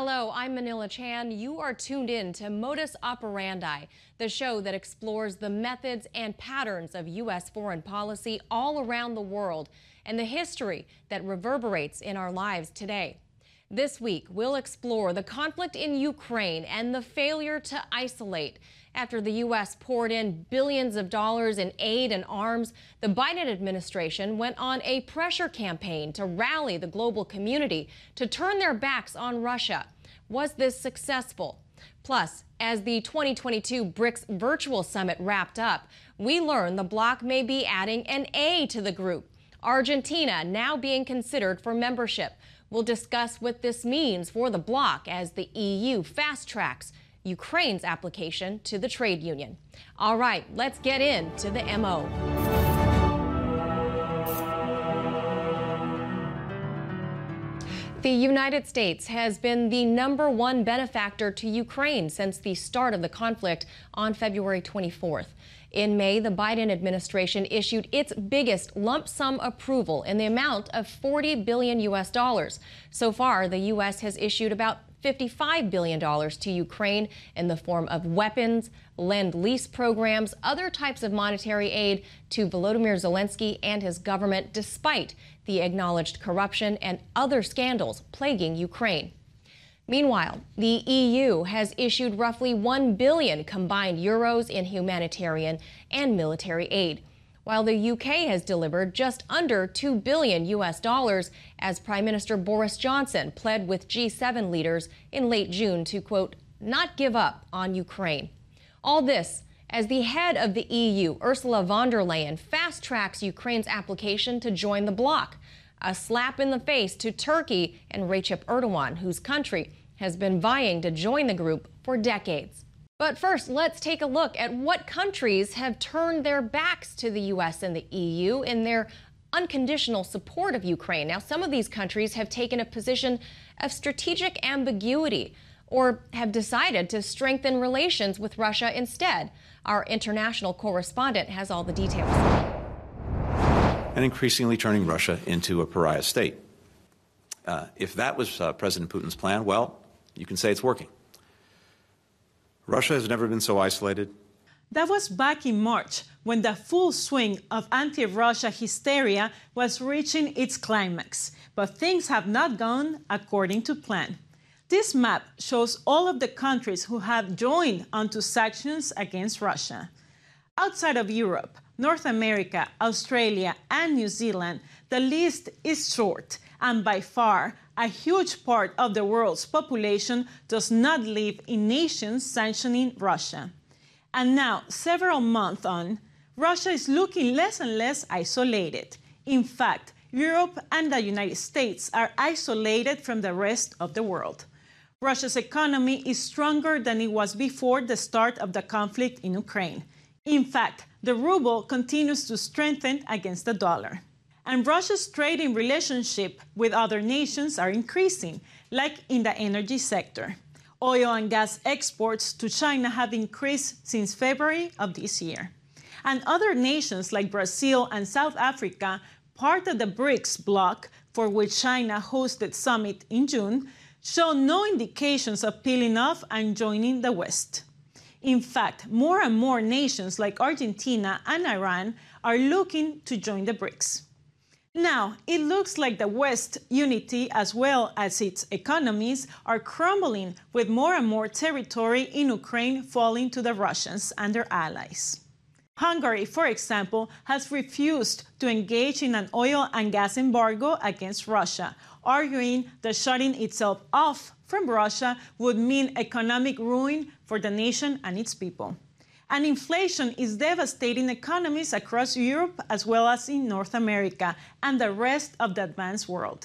Hello, I'm Manila Chan. You are tuned in to Modus Operandi, the show that explores the methods and patterns of U.S. foreign policy all around the world and the history that reverberates in our lives today. This week, we'll explore the conflict in Ukraine and the failure to isolate. After the U.S. poured in billions of dollars in aid and arms, the Biden administration went on a pressure campaign to rally the global community to turn their backs on Russia. Was this successful? Plus, as the 2022 BRICS virtual summit wrapped up, we learned the bloc may be adding an A to the group. Argentina now being considered for membership. We'll discuss what this means for the bloc as the EU fast-tracks Ukraine's application to the trade union. All right, let's get into the MO. The United States has been the #1 benefactor to Ukraine since the start of the conflict on February 24th. In May, the Biden administration issued its biggest lump sum approval in the amount of $40 billion US. So far, the U.S. has issued about $55 billion to Ukraine in the form of weapons, lend-lease programs, other types of monetary aid to Volodymyr Zelensky and his government, despite the acknowledged corruption and other scandals plaguing Ukraine. Meanwhile, the EU has issued roughly 1 billion combined euros in humanitarian and military aid, while the UK has delivered just under $2 billion US as Prime Minister Boris Johnson pled with G7 leaders in late June to, quote, not give up on Ukraine. All this as the head of the EU, Ursula von der Leyen, fast-tracks Ukraine's application to join the bloc, a slap in the face to Turkey and Recep Erdogan, whose country has been vying to join the group for decades. But first, let's take a look at what countries have turned their backs to the U.S. and the EU in their unconditional support of Ukraine. Now, some of these countries have taken a position of strategic ambiguity or have decided to strengthen relations with Russia instead. Our international correspondent has all the details. And increasingly turning Russia into a pariah state. If that was President Putin's plan, well, you can say it's working. Russia has never been so isolated. That was back in March, when the full swing of anti-Russia hysteria was reaching its climax. But things have not gone according to plan. This map shows all of the countries who have joined onto sanctions against Russia. Outside of Europe, North America, Australia, and New Zealand, the list is short, and by far, a huge part of the world's population does not live in nations sanctioning Russia. And now, several months on, Russia is looking less and less isolated. In fact, Europe and the United States are isolated from the rest of the world. Russia's economy is stronger than it was before the start of the conflict in Ukraine. In fact, the ruble continues to strengthen against the dollar. And Russia's trading relationship with other nations are increasing, like in the energy sector. Oil and gas exports to China have increased since February of this year. And other nations like Brazil and South Africa, part of the BRICS bloc, for which China hosted summit in June, show no indications of peeling off and joining the West. In fact, more and more nations like Argentina and Iran are looking to join the BRICS. Now, it looks like the West unity, as well as its economies, are crumbling with more and more territory in Ukraine falling to the Russians and their allies. Hungary, for example, has refused to engage in an oil and gas embargo against Russia, arguing that shutting itself off from Russia would mean economic ruin for the nation and its people. And inflation is devastating economies across Europe as well as in North America and the rest of the advanced world.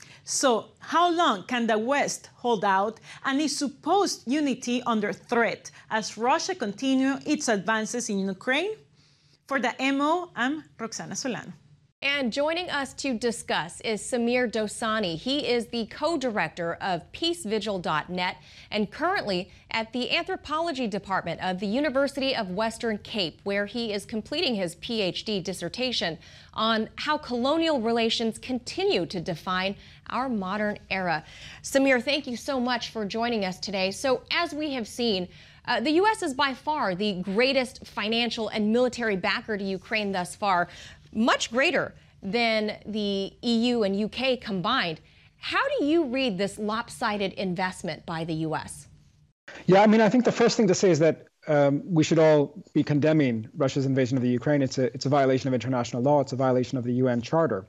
So, how long can the West hold out and is supposed unity under threat as Russia continues its advances in Ukraine? For the MO, I'm Roxana Solano. And joining us to discuss is Samir Dosani. He is the co-director of PeaceVigil.net and currently at the Anthropology Department of the University of Western Cape, where he is completing his PhD dissertation on how colonial relations continue to define our modern era. Samir, thank you so much for joining us today. So as we have seen, the U.S. is by far the greatest financial and military backer to Ukraine thus far, much greater than the EU and UK combined. How do you read this lopsided investment by the U.S.? Yeah, I mean, I think the first thing to say is that we should all be condemning Russia's invasion of the Ukraine. It's a violation of international law. It's a violation of the UN Charter.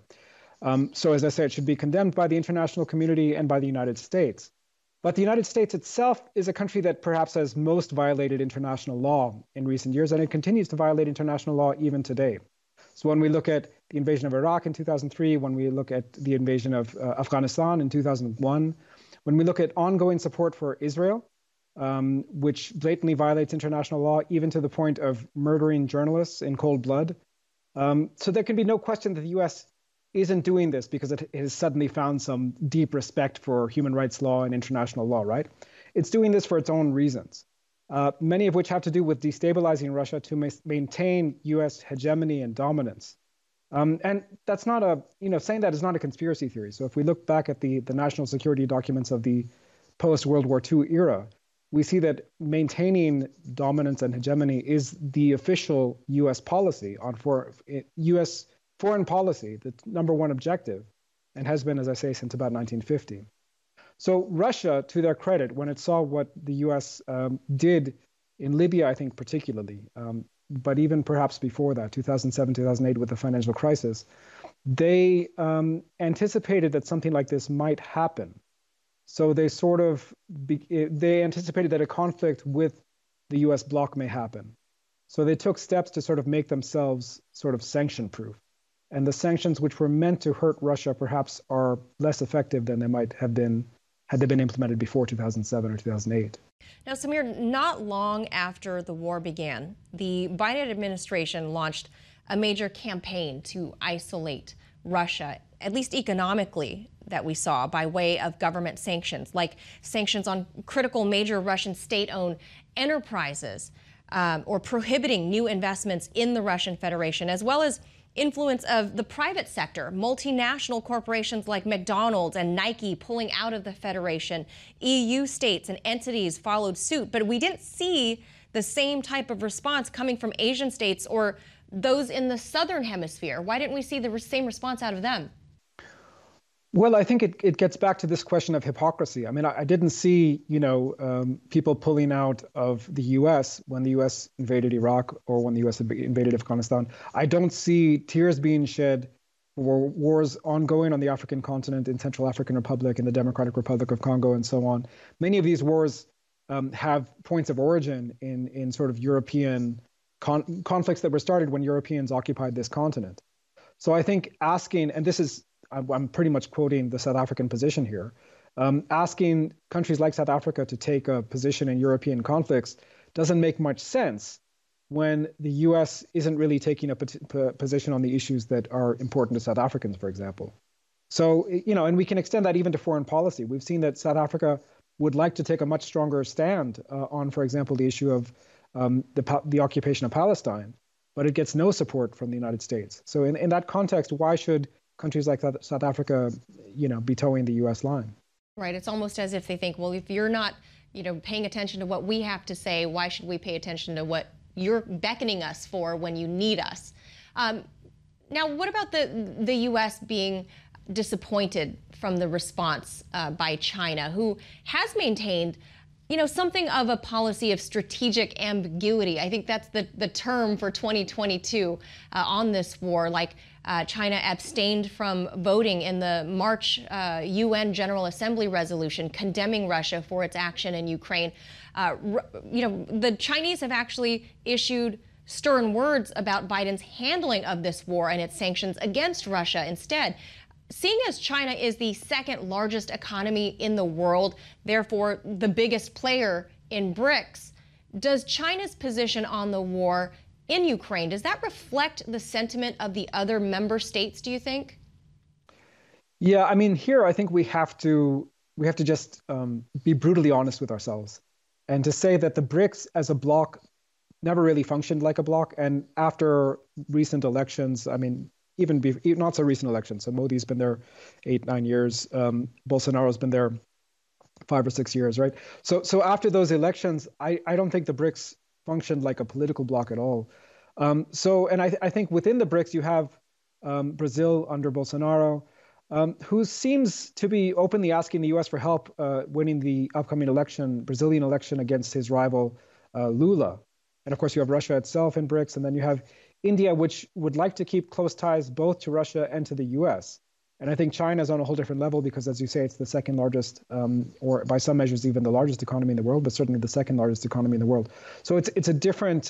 So as I say, it should be condemned by the international community and by the United States. But the United States itself is a country that perhaps has most violated international law in recent years, and it continues to violate international law even today. So when we look at the invasion of Iraq in 2003, when we look at the invasion of Afghanistan in 2001, when we look at ongoing support for Israel, which blatantly violates international law, even to the point of murdering journalists in cold blood. So there can be no question that the U.S. isn't doing this because it has suddenly found some deep respect for human rights law and international law, right? It's doing this for its own reasons, many of which have to do with destabilizing Russia to maintain U.S. hegemony and dominance. And that's not saying that is not a conspiracy theory. So if we look back at the national security documents of the post-World War II era, we see that maintaining dominance and hegemony is the official U.S. policy on U.S. foreign policy, the number one objective, and has been, as I say, since about 1950. So Russia, to their credit, when it saw what the U.S. did in Libya, I think particularly, but even perhaps before that, 2007, 2008, with the financial crisis, they anticipated that something like this might happen. So they they anticipated that a conflict with the U.S. bloc may happen. So they took steps to sort of make themselves sort of sanction-proof. And the sanctions which were meant to hurt Russia perhaps are less effective than they might have been had they been implemented before 2007 or 2008. Now, Samir, not long after the war began, the Biden administration launched a major campaign to isolate Russia, at least economically, that we saw by way of government sanctions, like sanctions on critical major Russian state-owned enterprises, or prohibiting new investments in the Russian Federation, as well as influence of the private sector, multinational corporations like McDonald's and Nike pulling out of the Federation. EU states and entities followed suit, but we didn't see the same type of response coming from Asian states or those in the Southern Hemisphere. Why didn't we see the same response out of them? Well, I think it gets back to this question of hypocrisy. I mean, I didn't see, people pulling out of the U.S. when the U.S. invaded Iraq or when the U.S. invaded Afghanistan. I don't see tears being shed for wars ongoing on the African continent, in Central African Republic, in the Democratic Republic of Congo, and so on. Many of these wars have points of origin in sort of European conflicts that were started when Europeans occupied this continent. So I think asking, and this is, I'm pretty much quoting the South African position here, asking countries like South Africa to take a position in European conflicts doesn't make much sense when the U.S. isn't really taking a position on the issues that are important to South Africans, for example. So, and we can extend that even to foreign policy. We've seen that South Africa would like to take a much stronger stand on, for example, the issue of the occupation of Palestine, but it gets no support from the United States. So in that context, why should countries like South Africa, be towing the U.S. line? Right. It's almost as if they think, well, if you're not, paying attention to what we have to say, why should we pay attention to what you're beckoning us for when you need us? Now, what about the U.S. being disappointed from the response by China, who has maintained something of a policy of strategic ambiguity? I think that's the term for 2022 on this war. Like China abstained from voting in the March UN General Assembly resolution condemning Russia for its action in Ukraine. The Chinese have actually issued stern words about Biden's handling of this war and its sanctions against Russia instead. Seeing as China is the second largest economy in the world, therefore the biggest player in BRICS, does China's position on the war in Ukraine. Does that reflect the sentiment of the other member states, do you think? Yeah, I mean, here I think we have to just be brutally honest with ourselves, and to say that the BRICS as a bloc never really functioned like a bloc. And after recent elections, I mean, even not so recent elections. So Modi's been there 8-9 years. Bolsonaro's been there 5 or 6 years, right? So after those elections, I don't think the BRICS functioned like a political bloc at all. And I think within the BRICS you have Brazil under Bolsonaro, who seems to be openly asking the U.S. for help winning the upcoming Brazilian election against his rival Lula. And of course, you have Russia itself in BRICS, and then you have India, which would like to keep close ties both to Russia and to the U.S. And I think China is on a whole different level because, as you say, it's the second largest, or by some measures even the largest economy in the world, but certainly the second largest economy in the world. So it's a different,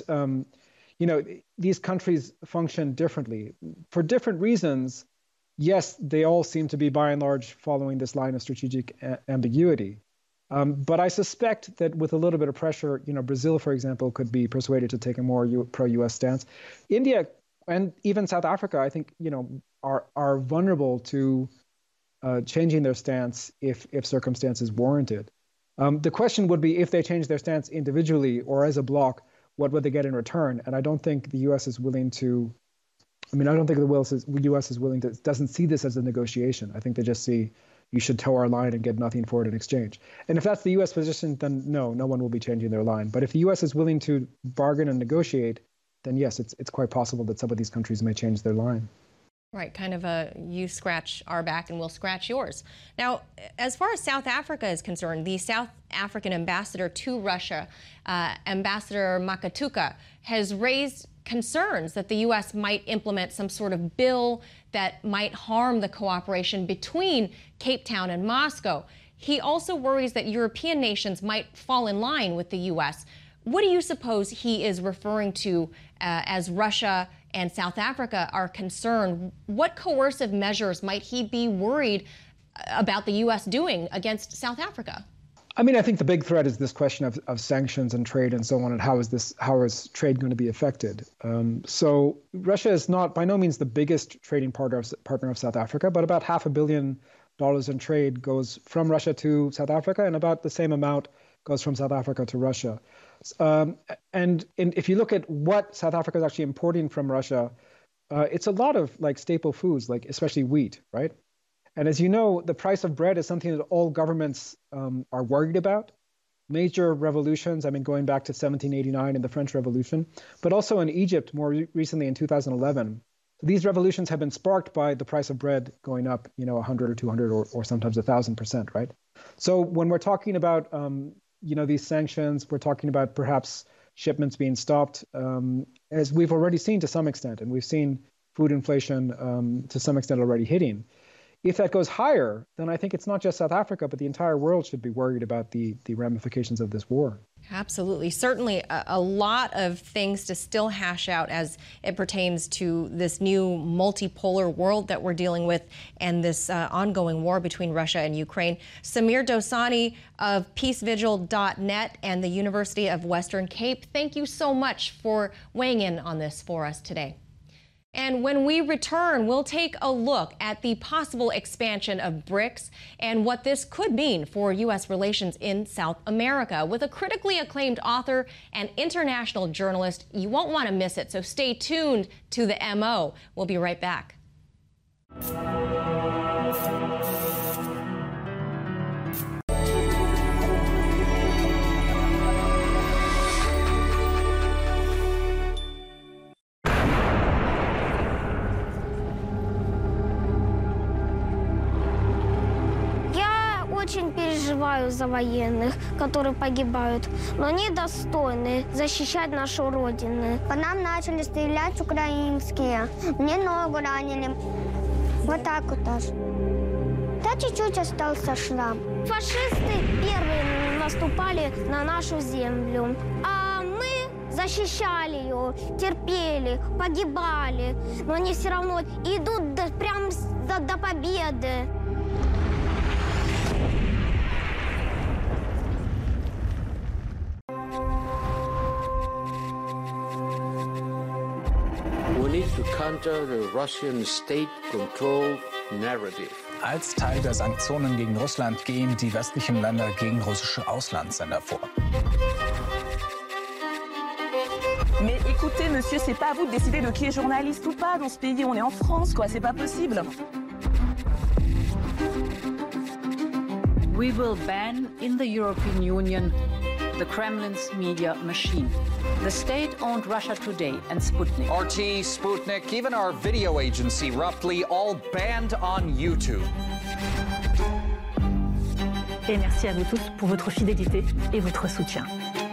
these countries function differently for different reasons. Yes, they all seem to be by and large following this line of strategic ambiguity. But I suspect that with a little bit of pressure, Brazil, for example, could be persuaded to take a more pro-U.S. stance. India and even South Africa, I think, are vulnerable to changing their stance if circumstances warranted. The question would be, if they change their stance individually or as a bloc, what would they get in return? And I don't think the U.S. is willing to. I don't think the U.S. is willing to. Doesn't see this as a negotiation. I think they just see, you should toe our line and get nothing for it in exchange. And if that's the U.S. position, then no one will be changing their line. But if the U.S. is willing to bargain and negotiate, then yes, it's quite possible that some of these countries may change their line. Right, kind of a you scratch our back and we'll scratch yours. Now, as far as South Africa is concerned, the South African ambassador to Russia, Ambassador Makatuka, has raised concerns that the U.S. might implement some sort of bill that might harm the cooperation between Cape Town and Moscow. He also worries that European nations might fall in line with the U.S. What do you suppose he is referring to as Russia and South Africa are concerned? What coercive measures might he be worried about the U.S. doing against South Africa? I think the big threat is this question of sanctions and trade and so on, and how is trade going to be affected? So Russia is not by no means the biggest trading partner of South Africa, but about $500 million in trade goes from Russia to South Africa, and about the same amount goes from South Africa to Russia. And if you look at what South Africa is actually importing from Russia, it's a lot of staple foods, especially wheat, right? And as you know, the price of bread is something that all governments are worried about. Major revolutions, going back to 1789 and the French Revolution, but also in Egypt more recently in 2011. These revolutions have been sparked by the price of bread going up, 100 or 200 or sometimes 1,000%, right? So when we're talking about, these sanctions, we're talking about perhaps shipments being stopped, as we've already seen to some extent, and we've seen food inflation to some extent already hitting. If that goes higher, then I think it's not just South Africa, but the entire world should be worried about the ramifications of this war. Absolutely. Certainly a lot of things to still hash out as it pertains to this new multipolar world that we're dealing with and this ongoing war between Russia and Ukraine. Samir Dosani of peacevigil.net and the University of Western Cape, thank you so much for weighing in on this for us today. And when we return, we'll take a look at the possible expansion of BRICS and what this could mean for U.S. relations in South America with a critically acclaimed author and international journalist. You won't want to miss it, so stay tuned to the MO. We'll be right back. Очень переживаю за военных, которые погибают, но они достойны защищать нашу родину. По нам начали стрелять украинские, мне ногу ранили. Вот так вот аж. Да чуть-чуть остался шрам. Фашисты первые наступали на нашу землю, а мы защищали ее, терпели, погибали, но они все равно идут прям до победы. We need to counter the Russian state-controlled narrative. Als Teil der Sanktionen gegen Russland gehen die westlichen Länder gegen russische Auslandssender vor. Mais écoutez, monsieur, c'est pas à vous de décider de qui est journaliste ou pas dans ce pays. On est en France, quoi. C'est pas possible. We will ban in the European Union the Kremlin's media machine. The state-owned Russia Today and Sputnik. RT, Sputnik, even our video agency, Roughly, all banned on YouTube. Et merci à vous tous pour votre fidélité et votre soutien.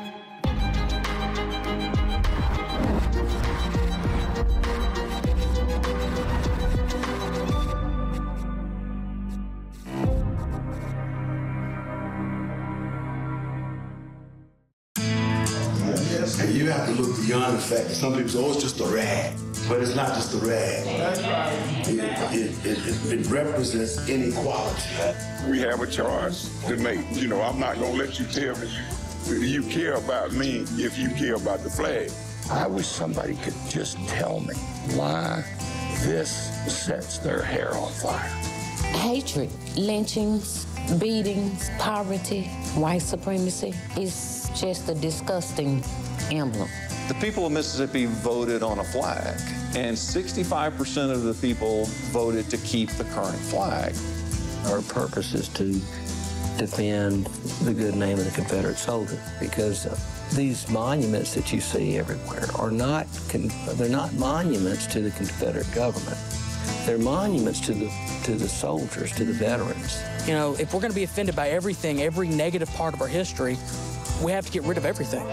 You have to look beyond the fact that some people say, oh, it's just a rag. But it's not just a rag. That's right. It represents inequality. We have a choice to make. You know, I'm not going to let you tell me you care about me if you care about the flag. I wish somebody could just tell me why this sets their hair on fire. Hatred, lynchings, beatings, poverty, white supremacy is just a disgusting emblem. The people of Mississippi voted on a flag, and 65% of the people voted to keep the current flag. Our purpose is to defend the good name of the Confederate soldier, because these monuments that you see everywhere are they're not monuments to the Confederate government. They're monuments to the soldiers, to the veterans. You know, if we're going to be offended by everything, every negative part of our history, we have to get rid of everything.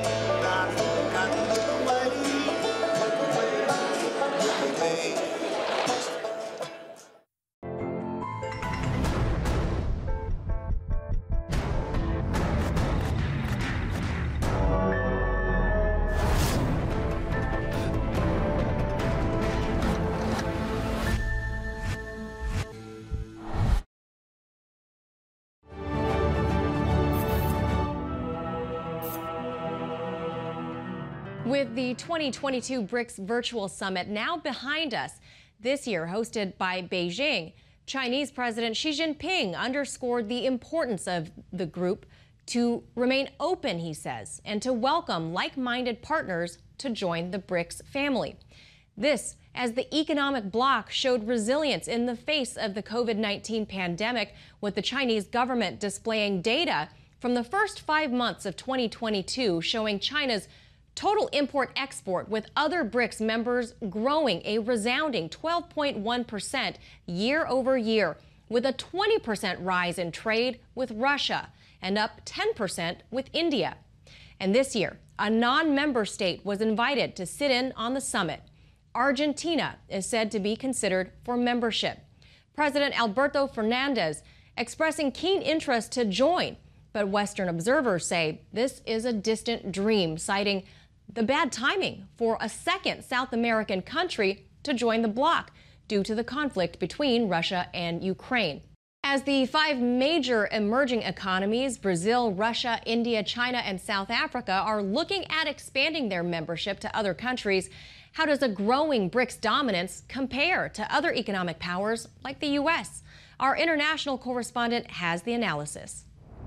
With the 2022 BRICS Virtual Summit now behind us, this year hosted by Beijing, Chinese President Xi Jinping underscored the importance of the group to remain open, he says, and to welcome like-minded partners to join the BRICS family. This, as the economic bloc showed resilience in the face of the COVID-19 pandemic, with the Chinese government displaying data from the first 5 months of 2022 showing China's total import-export with other BRICS members growing a resounding 12.1% year over year, with a 20% rise in trade with Russia and up 10% with India. And this year, a non-member state was invited to sit in on the summit. Argentina is said to be considered for membership. President Alberto Fernandez expressing keen interest to join, but Western observers say this is a distant dream, citing the bad timing for a second South American country to join the bloc due to the conflict between Russia and Ukraine. As the 5 major emerging economies, Brazil, Russia, India, China, and South Africa, are looking at expanding their membership to other countries, how does a growing BRICS dominance compare to other economic powers like the U.S.? Our international correspondent has the analysis.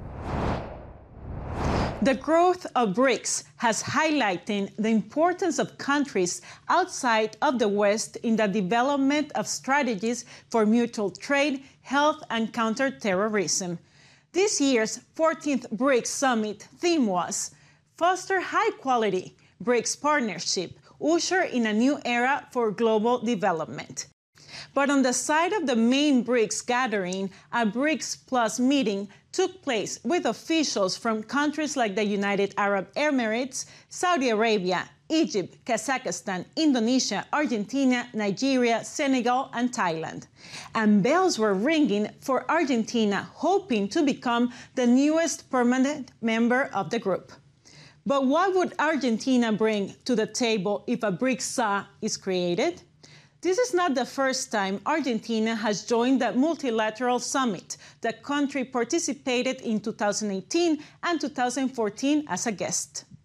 The growth of BRICS has highlighted the importance of countries outside of the West in the development of strategies for mutual trade, health, and counterterrorism. This year's 14th BRICS Summit theme was Foster High-Quality BRICS Partnership, usher in a new era for global development. But on the side of the main BRICS gathering, a BRICS Plus meeting took place with officials from countries like the United Arab Emirates, Saudi Arabia, Egypt, Kazakhstan, Indonesia, Argentina, Nigeria, Senegal, and Thailand. And bells were ringing for Argentina, hoping to become the newest permanent member of the group. But what would Argentina bring to the table if a BRICS is created? This is not the first time Argentina has joined the multilateral summit. The country participated in 2018 and 2014 as a guest.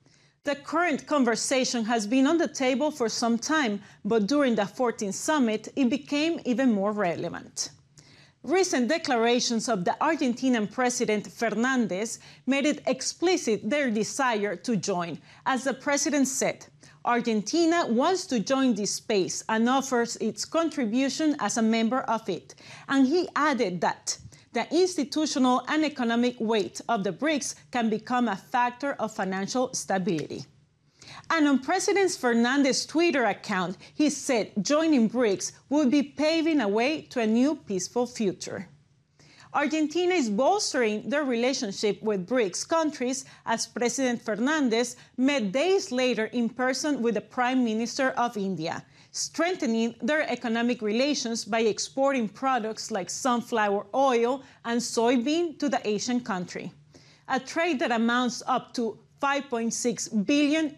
The current conversation has been on the table for some time, but during the 14th summit, it became even more relevant. Recent declarations of the Argentinian President Fernández made it explicit their desire to join. As the president said, Argentina wants to join this space and offers its contribution as a member of it. And he added that the institutional and economic weight of the BRICS can become a factor of financial stability. And on President Fernandez's Twitter account, he said joining BRICS would be paving a way to a new peaceful future. Argentina is bolstering their relationship with BRICS countries as President Fernandez met days later in person with the Prime Minister of India, strengthening their economic relations by exporting products like sunflower oil and soybean to the Asian country, a trade that amounts up to $5.6 billion.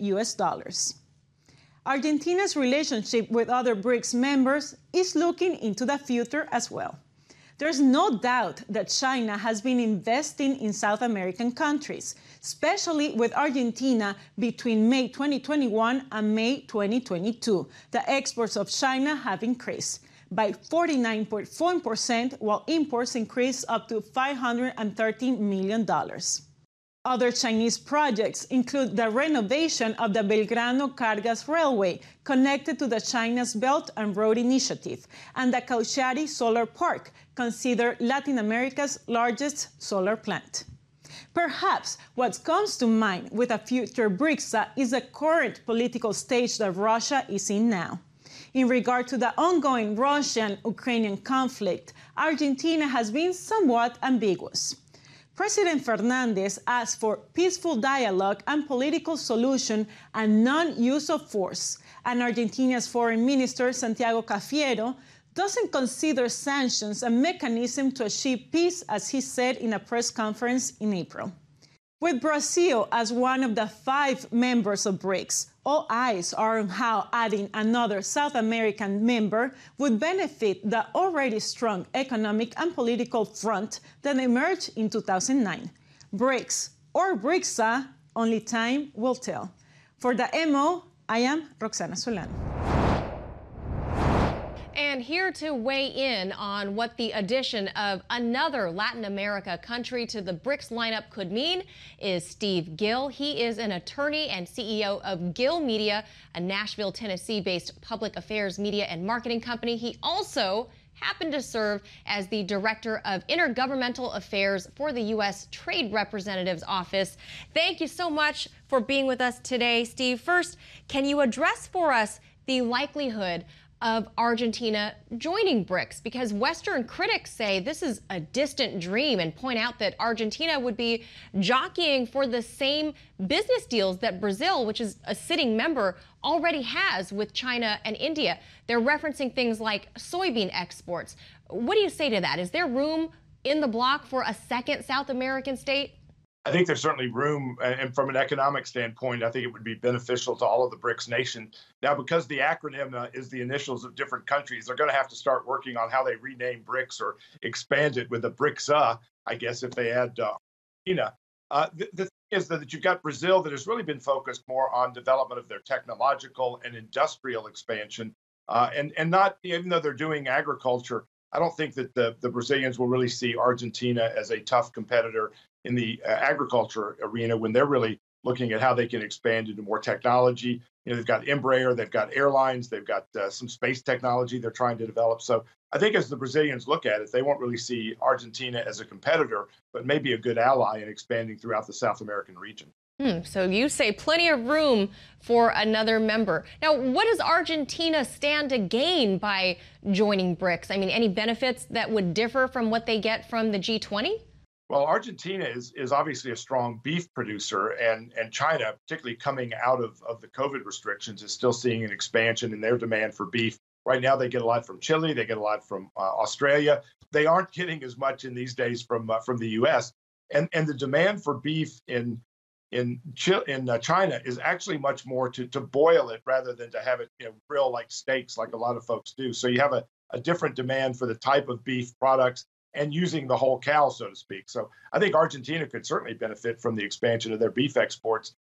Argentina's relationship with other BRICS members is looking into the future as well. There's no doubt that China has been investing in South American countries, especially with Argentina between May 2021 and May 2022. The exports of China have increased by 49.4%, while imports increased up to $513 million. Other Chinese projects include the renovation of the Belgrano-Cargas Railway, connected to the China's Belt and Road Initiative, and the Cauchari Solar Park, considered Latin America's largest solar plant. Perhaps what comes to mind with a future BRICS is the current political stage that Russia is in now. In regard to the ongoing Russian-Ukrainian conflict, Argentina has been somewhat ambiguous. President Fernandez asked for peaceful dialogue and political solution and non-use of force, and Argentina's Foreign Minister Santiago Cafiero doesn't consider sanctions a mechanism to achieve peace, as he said in a press conference in April. With Brazil as one of the 5 members of BRICS, all eyes are on how adding another South American member would benefit the already strong economic and political front that emerged in 2009. BRICS or BRICSA, only time will tell. For the MO, I am Roxana Solano. And here to weigh in on what the addition of another Latin America country to the BRICS lineup could mean is Steve Gill. He is an attorney and CEO of Gill Media, a Nashville, Tennessee-based public affairs media and marketing company. He also happened to serve as the Director of Intergovernmental Affairs for the U.S. Trade Representative's Office. Thank you so much for being with us today, Steve. First, can you address for us the likelihood of Argentina joining BRICS? Because Western critics say this is a distant dream and point out that Argentina would be jockeying for the same business deals that Brazil, which is a sitting member, already has with China and India. They're referencing things like soybean exports. What do you say to that? Is there room in the bloc for a second South American state? I think there's certainly room, and from an economic standpoint, I think it would be beneficial to all of the BRICS nations. Now, because the acronym is the initials of different countries, they're going to have to start working on how they rename BRICS or expand it with a BRICSA, I guess, if they add Argentina. The thing is that you've got Brazil that has really been focused more on development of their technological and industrial expansion, and not, even though they're doing agriculture, I don't think that the Brazilians will really see Argentina as a tough competitor in the agriculture arena when they're really looking at how they can expand into more technology. You know, they've got Embraer, they've got airlines, they've got some space technology they're trying to develop. So I think as the Brazilians look at it, they won't really see Argentina as a competitor, but maybe a good ally in expanding throughout the South American region. So you say plenty of room for another member. Now, what does Argentina stand to gain by joining BRICS? I mean, any benefits that would differ from what they get from the G20? Well, Argentina is obviously a strong beef producer, and China, particularly coming out of the COVID restrictions, is still seeing an expansion in their demand for beef. Right now, they get a lot from Chile, they get a lot from Australia. They aren't getting as much in these days from the U.S. And the demand for beef in China is actually much more to boil it rather than to have it grill like steaks, like a lot of folks do. So you have a different demand for the type of beef products and using the whole cow, so to speak. So I think Argentina could certainly benefit from the expansion of their beef exports.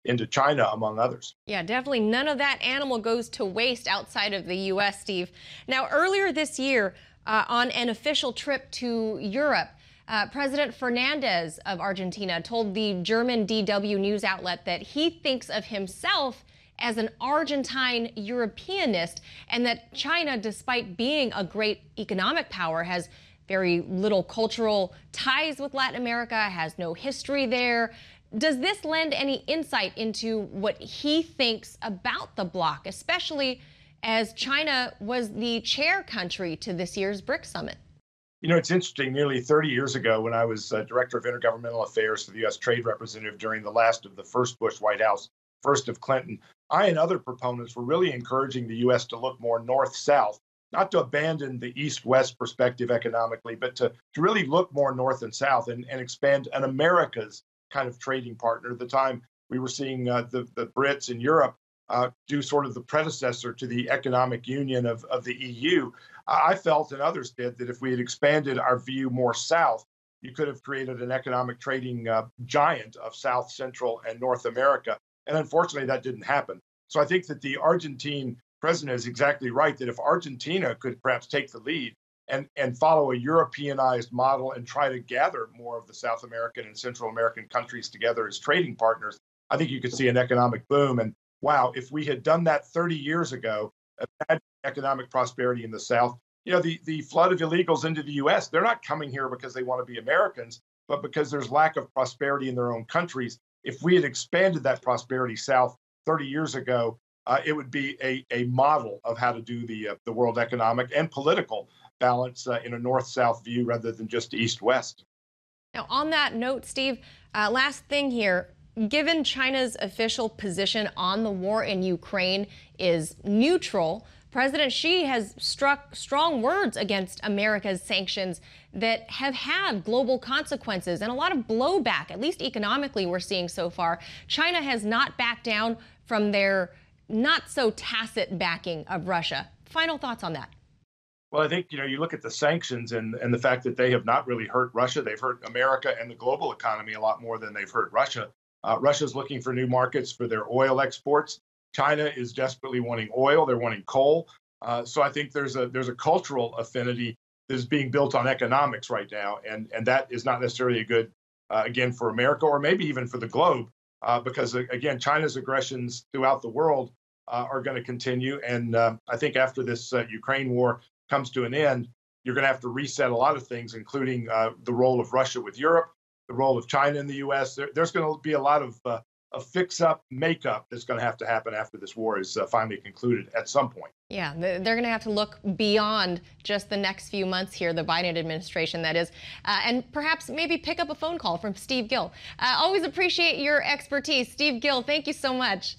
into China, among others. Yeah, definitely none of that animal goes to waste outside of the U.S., Steve. Now, earlier this year, on an official trip to Europe, President Fernandez of Argentina told the German DW news outlet that he thinks of himself as an Argentine Europeanist, and that China, despite being a great economic power, has very little cultural ties with Latin America, has no history there. Does this lend any insight into what he thinks about the bloc, especially as China was the chair country to this year's BRICS summit? You know, it's interesting. Nearly 30 years ago, when I was Director of Intergovernmental Affairs for the U.S. Trade Representative during the last of the first Bush White House, first of Clinton, I and other proponents were really encouraging the U.S. to look more north-south, not to abandon the east-west perspective economically, but to really look more north and south and expand an America's kind of trading partner. At the time, we were seeing the Brits in Europe do sort of the predecessor to the economic union of the EU. I felt, and others did, that if we had expanded our view more south, you could have created an economic trading giant of South, Central, and North America. And unfortunately, that didn't happen. So I think that the Argentine president is exactly right, that if Argentina could perhaps take the lead and follow a Europeanized model and try to gather more of the South American and Central American countries together as trading partners, I think you could see an economic boom. And wow, if we had done that 30 years ago, imagine economic prosperity in the South. You know, the flood of illegals into the U.S., they're not coming here because they want to be Americans, but because there's lack of prosperity in their own countries. If we had expanded that prosperity south 30 years ago, it would be a model of how to do the world economic and political balance in a north-south view rather than just east-west. Now, on that note, Steve, last thing here. Given China's official position on the war in Ukraine is neutral, President Xi has struck strong words against America's sanctions that have had global consequences and a lot of blowback, at least economically, we're seeing so far. China has not backed down from their not so tacit backing of Russia. Final thoughts on that? Well, I think, you know, you look at the sanctions and the fact that they have not really hurt Russia. They've hurt America and the global economy a lot more than they've hurt Russia. Russia's looking for new markets for their oil exports. China is desperately wanting oil. They're wanting coal. So I think there's a cultural affinity that is being built on economics right now. And that is not necessarily a good, again, for America or maybe even for the globe, because, again, China's aggressions throughout the world are going to continue. And I think after this Ukraine war comes to an end, you're going to have to reset a lot of things, including the role of Russia with Europe, the role of China in the U.S. There's going to be a lot of fix-up, make-up that's going to happen after this war is finally concluded at some point. Yeah, they're going to have to look beyond just the next few months here, the Biden administration, that is, and perhaps maybe pick up a phone call from Steve Gill. Always appreciate your expertise. Steve Gill, thank you so much.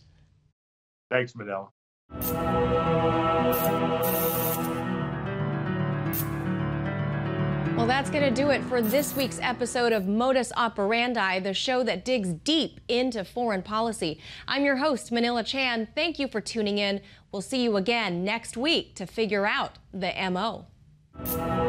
Thanks, Manila. Well, that's going to do it for this week's episode of Modus Operandi, the show that digs deep into foreign policy. I'm your host, Manila Chan. Thank you for tuning in. We'll see you again next week to figure out the MO.